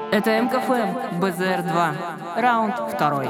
Это МКФМ, БЗР-2, раунд 2.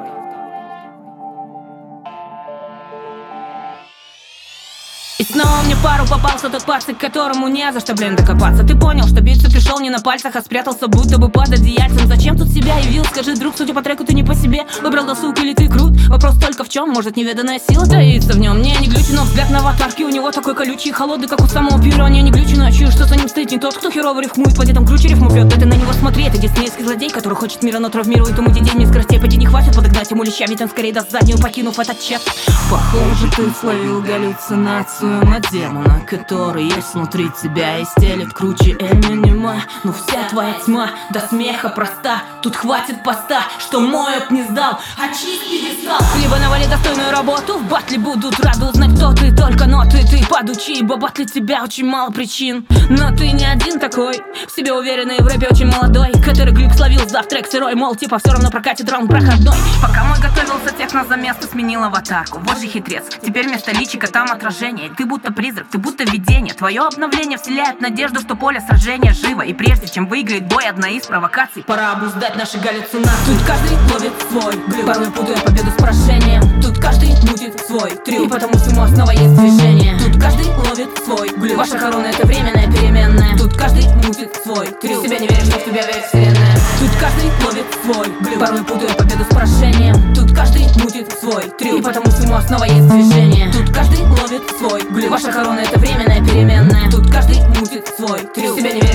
И снова мне в пару попался тот пацик, которому не за что, докопаться. Ты понял, что биться пришел не на пальцах, а спрятался будто бы под одеяльцем. Зачем тут себя явил? Скажи, друг, судя по треку, ты не по себе. Выбрал досуг или ты крут? Вопрос только в чем, может неведанная сила таится в нем. Не глючу, но взгляд на аватарки у него такой колючий и холодный, как у самого Пьеро. Не глючу, но чую, что за ним стоит не тот, кто херово рифмует. Поди там круче рифму пьет, это на него смотри. Это диснеевский злодей, который хочет мира, но травмирует ему детей. Скоростей поди не хватит подогнать ему леща, ведь он скорее даст заднюю, покинув этот чат. Похоже, ты словил галлюцинацию на демона, который есть внутри тебя и стелет круче Эминема. Ну вся твоя тьма до смеха проста. Тут хватит поста, что моют не сдал, очисти пьедестал. Либо навали достойную работу, в батле будут рады узнать, кто ты. Только ноты ты подучи, ибо батли тебя очень мало причин. Но ты не один такой, в себе уверенный, в рэпе очень молодой, который глюк словил, сдав трек сырой, мол, типа все равно прокатит раунд проходной. Пока мой готовился, техно за место сменил аватарку. Вот же хитрец, теперь вместо личика там отражение. Ты будто призрак, ты будто видение. Твое обновление вселяет надежду, что поле сражения живо. И прежде чем выиграет бой одна из провокаций, пора обуздать наши галлюцинации. Тут каждый ловит свой блюд, порой путая победу с поражением. Тут каждый мутит свой трюк, и потому всему основа есть движение. Тут каждый ловит свой блюд, ваша корона это временная переменная. Тут каждый мутит свой трюк, в себя не веришь, что в тебя верит вселенная. Тут каждый ловит свой блюд, порой путая победу с поражением. Тут каждый мутит свой трюк, и потому всему основа есть движение. Тут каждый ловит свой блюд, ваша корона это временная переменная. Тут каждый мутит свой трюк, в себя не веришь.